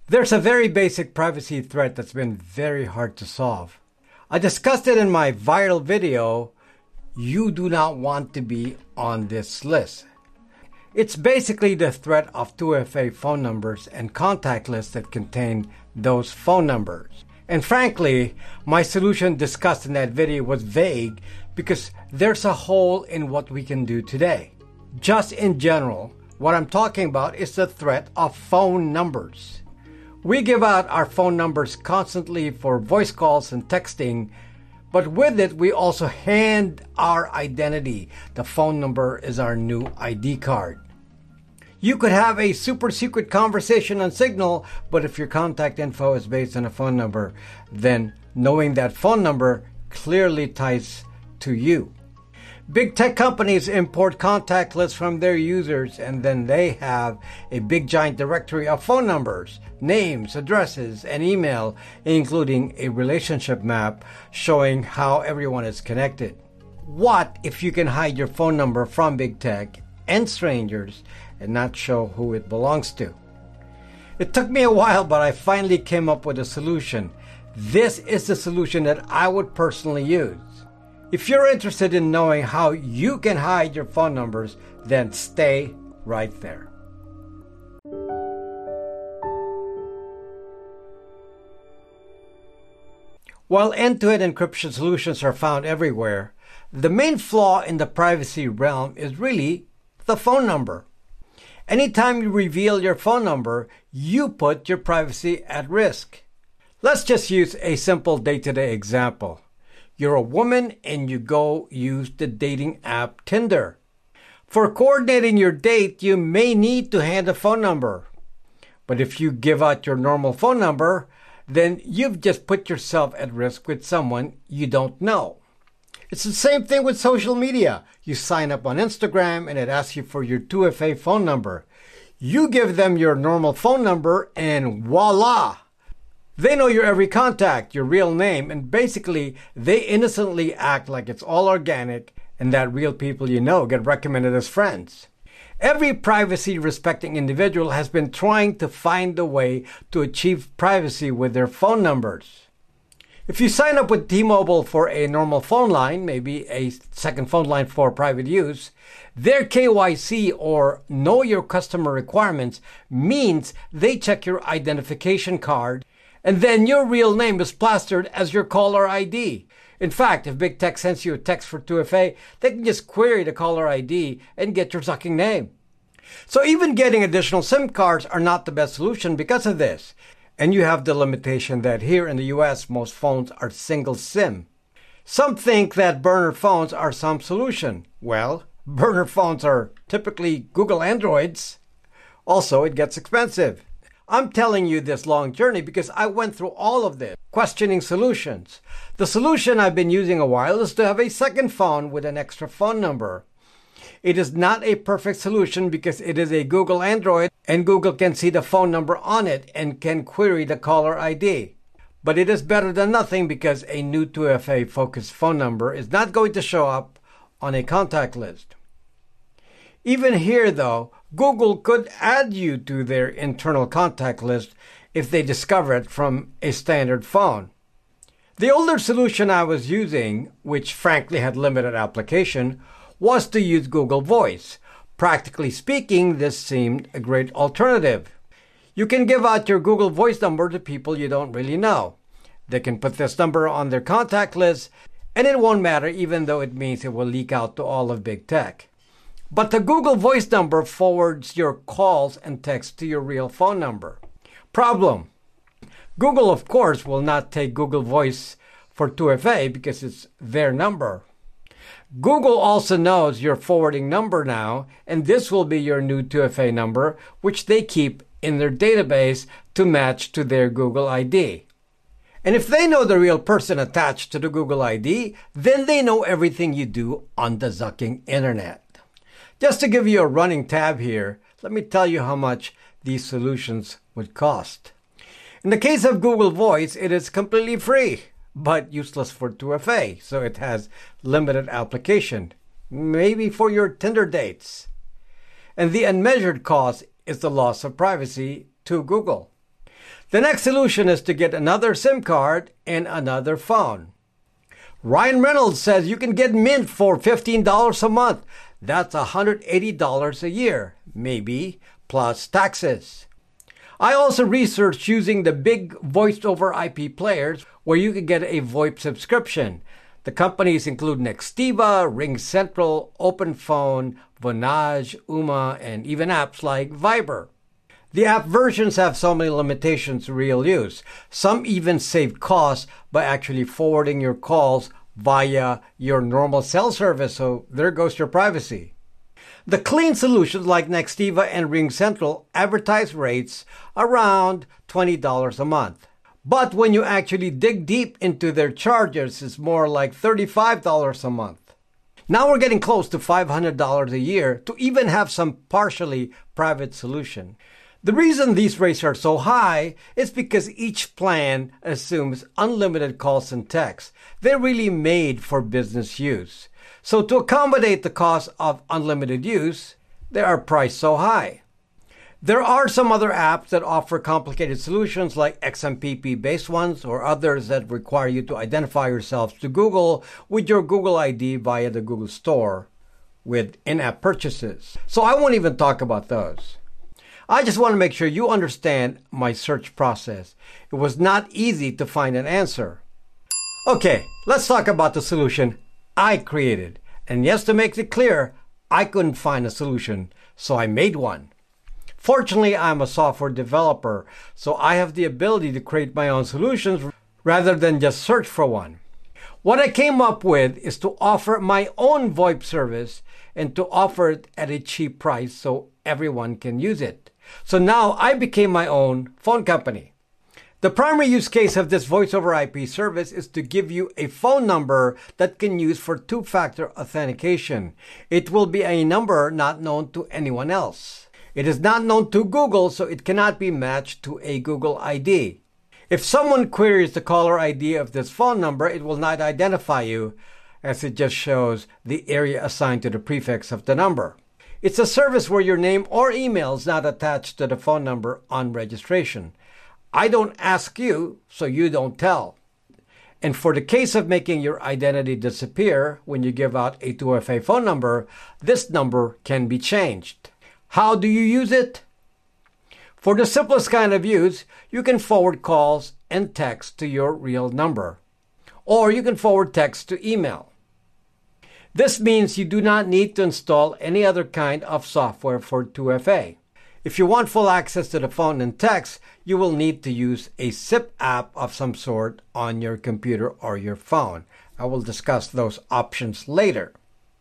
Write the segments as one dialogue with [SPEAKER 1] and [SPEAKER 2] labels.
[SPEAKER 1] There's a very basic privacy threat that's been very hard to solve. I discussed it in my viral video, You Do Not Want to Be on This List. It's basically the threat of 2FA phone numbers and contact lists that contain those phone numbers. And frankly, my solution discussed in that video was vague because there's a hole in what we can do today. Just in general, what I'm talking about is the threat of phone numbers. We give out our phone numbers constantly for voice calls and texting, but with it, we also hand our identity. The phone number is our new ID card. You could have a super secret conversation on Signal, but if your contact info is based on a phone number, then knowing that phone number clearly ties to you. Big tech companies import contact lists from their users, and then they have a big giant directory of phone numbers, names, addresses, and email, including a relationship map showing how everyone is connected. What if you can hide your phone number from big tech and strangers and not show who it belongs to? It took me a while, but I finally came up with a solution. This is the solution that I would personally use. If you're interested in knowing how you can hide your phone numbers, then stay right there. While end-to-end encryption solutions are found everywhere, the main flaw in the privacy realm is really the phone number. Anytime you reveal your phone number, you put your privacy at risk. Let's just use a simple day-to-day example. You're a woman and you go use the dating app Tinder. For coordinating your date, you may need to hand a phone number. But if you give out your normal phone number, then you've just put yourself at risk with someone you don't know. It's the same thing with social media. You sign up on Instagram and it asks you for your 2FA phone number. You give them your normal phone number and voila! They know your every contact, your real name, and basically they innocently act like it's all organic and that real people you know get recommended as friends. Every privacy-respecting individual has been trying to find a way to achieve privacy with their phone numbers. If you sign up with T-Mobile for a normal phone line, maybe a second phone line for private use, their KYC or Know Your Customer requirements means they check your identification card, and then your real name is plastered as your caller ID. In fact, if Big Tech sends you a text for 2FA, they can just query the caller ID and get your sucking name. So even getting additional SIM cards are not the best solution because of this. And you have the limitation that here in the US, most phones are single SIM. Some think that burner phones are some solution. Well, burner phones are typically Google Androids. Also, it gets expensive. I'm telling you this long journey because I went through all of this, questioning solutions. The solution I've been using a while is to have a second phone with an extra phone number. It is not a perfect solution because it is a Google Android and Google can see the phone number on it and can query the caller ID. But it is better than nothing because a new 2FA focused phone number is not going to show up on a contact list. Even here though, Google could add you to their internal contact list if they discover it from a standard phone. The older solution I was using, which frankly had limited application, was to use Google Voice. Practically speaking, this seemed a great alternative. You can give out your Google Voice number to people you don't really know. They can put this number on their contact list, and it won't matter even though it means it will leak out to all of Big Tech. But the Google Voice number forwards your calls and texts to your real phone number. Problem: Google, of course, will not take Google Voice for 2FA because it's their number. Google also knows your forwarding number now, and this will be your new 2FA number, which they keep in their database to match to their Google ID. And if they know the real person attached to the Google ID, then they know everything you do on the zucking internet. Just to give you a running tab here, let me tell you how much these solutions would cost. In the case of Google Voice, it is completely free, but useless for 2FA, so it has limited application, maybe for your Tinder dates. And the unmeasured cost is the loss of privacy to Google. The next solution is to get another SIM card and another phone. Ryan Reynolds says you can get Mint for $15 a month. That's $180 a year, maybe, plus taxes. I also researched using the big voice-over IP players where you can get a VoIP subscription. The companies include Nextiva, RingCentral, OpenPhone, Vonage, Ooma, and even apps like Viber. The app versions have so many limitations to real use. Some even save costs by actually forwarding your calls via your normal cell service, so there goes your privacy. The clean solutions like Nextiva and RingCentral advertise rates around $20 a month. But when you actually dig deep into their charges, it's more like $35 a month. Now we're getting close to $500 a year to even have some partially private solution. The reason these rates are so high is because each plan assumes unlimited calls and texts. They're really made for business use. So to accommodate the cost of unlimited use, they are priced so high. There are some other apps that offer complicated solutions like XMPP-based ones or others that require you to identify yourself to Google with your Google ID via the Google Store with in-app purchases. So I won't even talk about those. I just want to make sure you understand my search process. It was not easy to find an answer. Okay, let's talk about the solution I created. And yes, to make it clear, I couldn't find a solution, so I made one. Fortunately, I'm a software developer, so I have the ability to create my own solutions rather than just search for one. What I came up with is to offer my own VoIP service and to offer it at a cheap price so everyone can use it. So now I became my own phone company. The primary use case of this voice over IP service is to give you a phone number that can use for two-factor authentication. It will be a number not known to anyone else. It is not known to Google, so it cannot be matched to a Google ID. If someone queries the caller ID of this phone number, it will not identify you, as it just shows the area assigned to the prefix of the number. It's a service where your name or email is not attached to the phone number on registration. I don't ask you, so you don't tell. And for the case of making your identity disappear when you give out a 2FA phone number, this number can be changed. How do you use it? For the simplest kind of use, you can forward calls and text to your real number. Or you can forward text to email. This means you do not need to install any other kind of software for 2FA. If you want full access to the phone and text, you will need to use a SIP app of some sort on your computer or your phone. I will discuss those options later.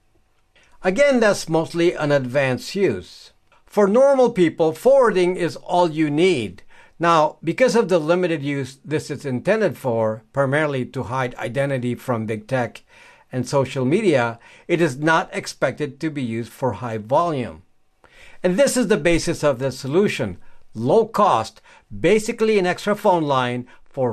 [SPEAKER 1] Again, that's mostly an advanced use. For normal people, forwarding is all you need. Now, because of the limited use this is intended for, primarily to hide identity from big tech and social media, it is not expected to be used for high volume. And this is the basis of the solution. Low cost, basically an extra phone line for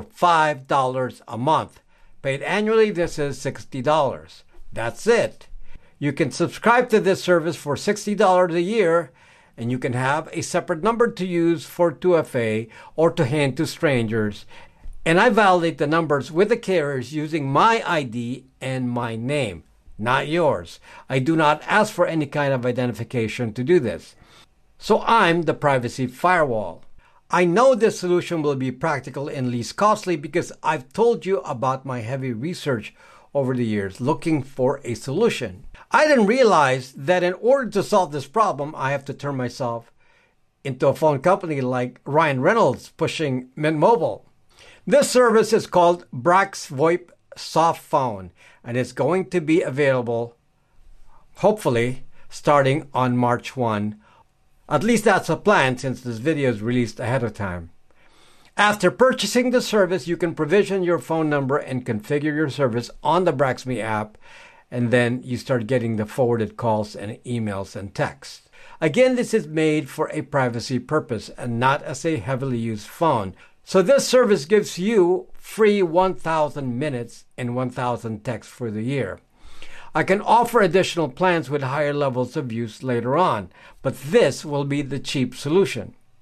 [SPEAKER 1] $5 a month. Paid annually, this is $60. That's it. You can subscribe to this service for $60 a year, and you can have a separate number to use for 2FA or to hand to strangers. And I validate the numbers with the carriers using my ID and my name, not yours. I do not ask for any kind of identification to do this. So I'm the privacy firewall. I know this solution will be practical and least costly because I've told you about my heavy research over the years looking for a solution. I didn't realize that in order to solve this problem, I have to turn myself into a phone company like Ryan Reynolds pushing Mint Mobile. This service is called Brax VoIP Soft Phone, and it's going to be available, hopefully, starting on March 1. At least that's a plan since this video is released ahead of time. After purchasing the service, you can provision your phone number and configure your service on the BraxMe app, and then you start getting the forwarded calls and emails and texts. Again, this is made for a privacy purpose and not as a heavily used phone. So this service gives you free 1,000 minutes and 1,000 texts for the year. I can offer additional plans with higher levels of use later on, but this will be the cheap solution.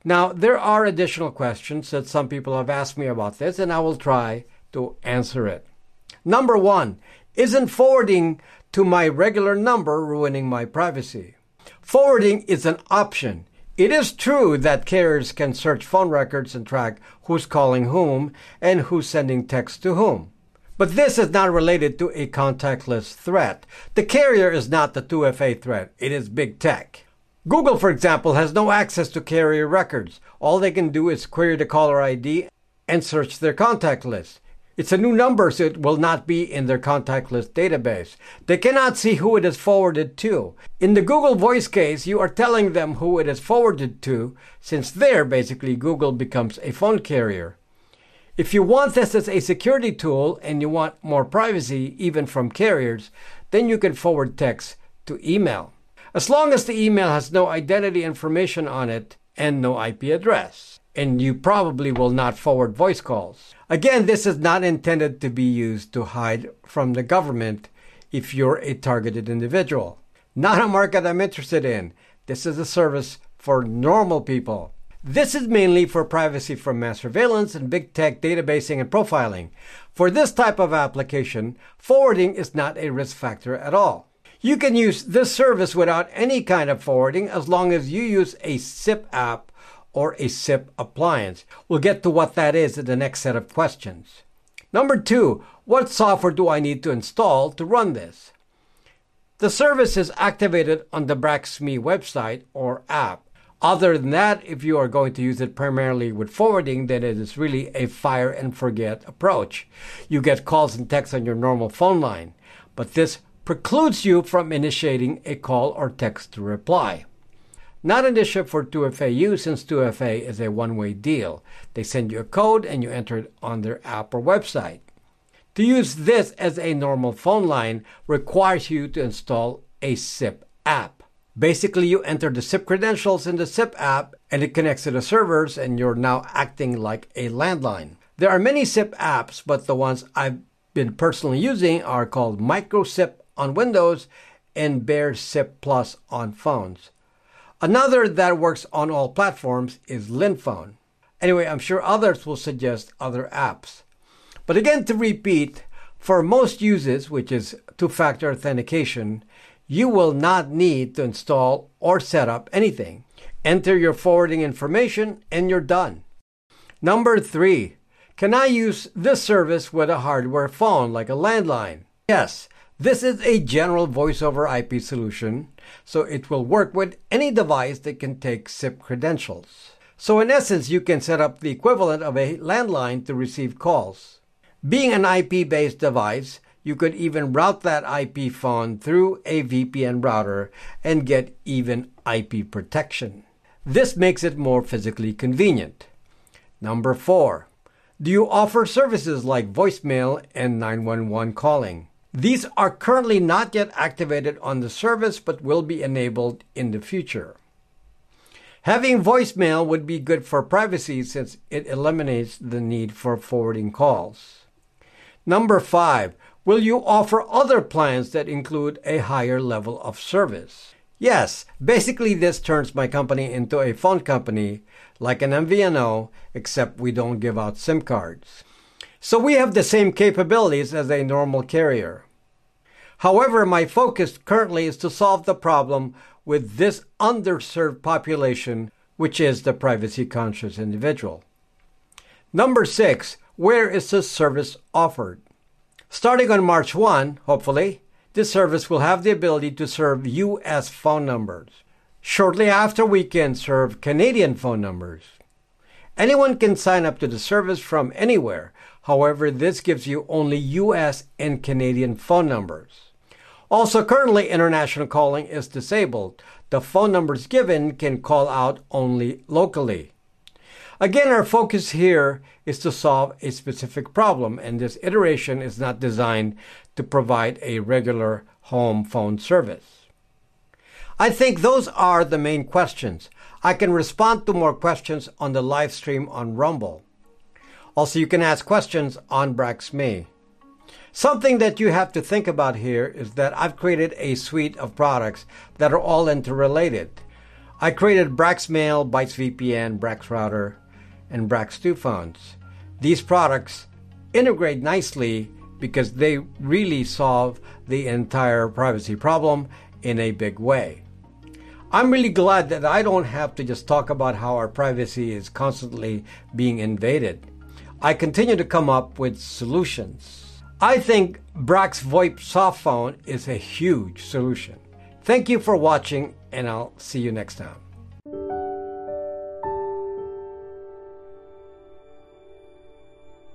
[SPEAKER 1] Now, there are additional questions that some people have asked me about this, and I will try to answer it. Number 1, isn't forwarding to my regular number ruining my privacy? Forwarding is an option. It is true that carriers can search phone records and track who's calling whom and who's sending text to whom. But this is not related to a contactless threat. The carrier is not the 2FA threat. It is big tech. Google, for example, has no access to carrier records. All they can do is query the caller ID and search their contact list. It's a new number, so it will not be in their contact list database. They cannot see who it is forwarded to. In the Google Voice case, you are telling them who it is forwarded to, since there, basically, Google becomes a phone carrier. If you want this as a security tool and you want more privacy, even from carriers, then you can forward text to email. As long as the email has no identity information on it and no IP address. And you probably will not forward voice calls. Again, this is not intended to be used to hide from the government if you're a targeted individual. Not a market I'm interested in. This is a service for normal people. This is mainly for privacy from mass surveillance and big tech databasing and profiling. For this type of application, forwarding is not a risk factor at all. You can use this service without any kind of forwarding as long as you use a SIP app or a SIP appliance. We'll get to what that is in the next set of questions. Number 2, what software do I need to install to run this? The service is activated on the BraxMe website or app. Other than that, if you are going to use it primarily with forwarding, then it is really a fire and forget approach. You get calls and texts on your normal phone line, but this precludes you from initiating a call or text to reply. Not an issue for 2FA use, since 2FA is a one-way deal. They send you a code and you enter it on their app or website. To use this as a normal phone line requires you to install a SIP app. Basically, you enter the SIP credentials in the SIP app and it connects to the servers and you're now acting like a landline. There are many SIP apps, but the ones I've been personally using are called MicroSIP on Windows and Bear SIP Plus on phones. Another that works on all platforms is Linphone. Anyway, I'm sure others will suggest other apps. But again, to repeat, for most uses, which is two-factor authentication, you will not need to install or set up anything. Enter your forwarding information and you're done. Number 3, can I use this service with a hardware phone like a landline? Yes. This is a general voice over IP solution, so it will work with any device that can take SIP credentials. So in essence, you can set up the equivalent of a landline to receive calls. Being an IP-based device, you could even route that IP phone through a VPN router and get even IP protection. This makes it more physically convenient. Number 4, do you offer services like voicemail and 911 calling? These are currently not yet activated on the service, but will be enabled in the future. Having voicemail would be good for privacy since it eliminates the need for forwarding calls. Number 5, will you offer other plans that include a higher level of service? Yes, basically this turns my company into a phone company like an MVNO, except we don't give out SIM cards. So we have the same capabilities as a normal carrier. However, my focus currently is to solve the problem with this underserved population, which is the privacy-conscious individual. Number 6, where is this service offered? Starting on March 1, hopefully, this service will have the ability to serve U.S. phone numbers. Shortly after, we can serve Canadian phone numbers. Anyone can sign up to the service from anywhere. However, this gives you only U.S. and Canadian phone numbers. Also, currently, international calling is disabled. The phone numbers given can call out only locally. Again, our focus here is to solve a specific problem, and this iteration is not designed to provide a regular home phone service. I think those are the main questions. I can respond to more questions on the live stream on Rumble. Also, you can ask questions on BraxMe. Something that you have to think about here is that I've created a suite of products that are all interrelated. I created Brax Mail, Bytes VPN, Brax Router, and Brax 2 phones. These products integrate nicely because they really solve the entire privacy problem in a big way. I'm really glad that I don't have to just talk about how our privacy is constantly being invaded. I continue to come up with solutions. I think Brax VoIP soft phone is a huge solution. Thank you for watching, and I'll see you next time.